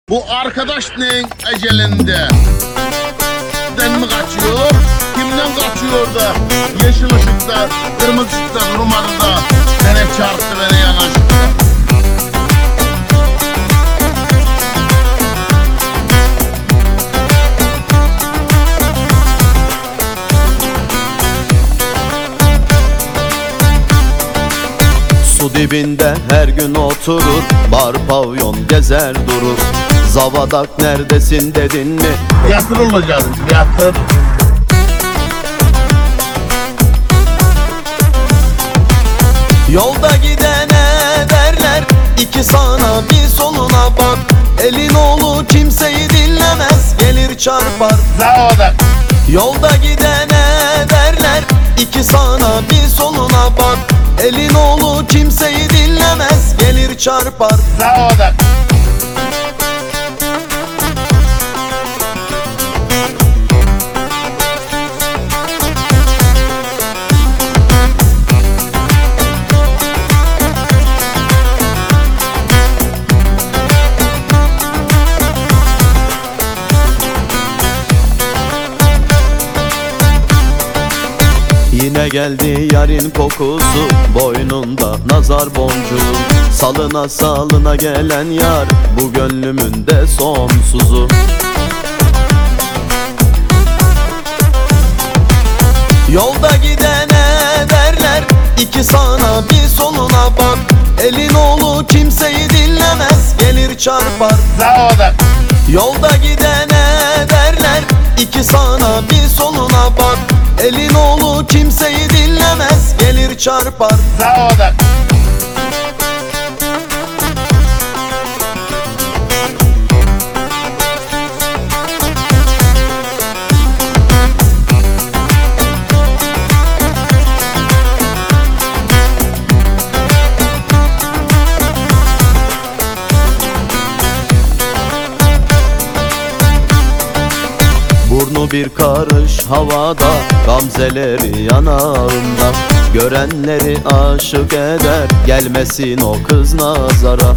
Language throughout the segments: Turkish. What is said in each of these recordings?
Bu arkadaş neyin ecelinde? Kimden mi kaçıyor? Kimden kaçıyor da? Yeşil ışıkta, kırmızı ışıkta durmadı da beni çarptı, beni yanaştı. Su dibinde her gün oturur, bar pavyon gezer durur. Zavadak neredesin dedin mi? Yatır olacağız, yatır. Yolda gidene derler, iki sağına bir soluna bak. Elin oğlu kimseyi dinlemez, gelir çarpar. Zavadak. Yolda gidene derler, iki sağına bir soluna bak. Elin oğlu kimseyi dinlemez, gelir çarpar. Zavadak. Yine geldi yarın kokusu, boynunda nazar boncuğu. Salına salına gelen yar, bu gönlümün de sonsuzu. Yolda gidene derler, iki sağına bir soluna bak. Elin oğlu kimseyi dinlemez, gelir çarpar. Zavadak. Yolda gidene derler, iki sağına bir soluna bak. Elin oğlu kimseyi dinlemez, gelir çarpar. Zavadak. Burnu bir karış havada, gamzeleri yanağında. Görenleri aşık eder, gelmesin o kız nazara.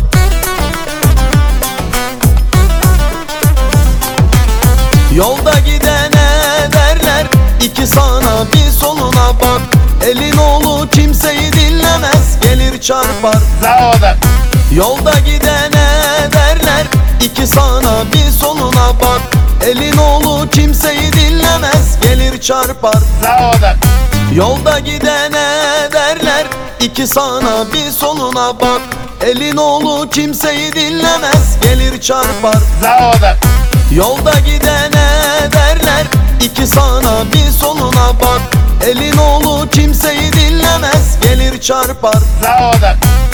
Yolda gidene derler, iki sağına bir soluna bak. Elin oğlu kimseyi dinlemez, gelir çarpar. Zavadak. Yolda gidene derler, iki sağına bir soluna bak. Elin oğlu kimseyi dinlemez, gelir çarpar. Zavadak. Yolda gidene derler, iki sağına bir soluna bak. Elin oğlu kimseyi dinlemez, gelir çarpar. Zavadak. Yolda gidene derler, iki sağına bir soluna bak. Elin oğlu kimseyi dinlemez, gelir çarpar. Zavadak.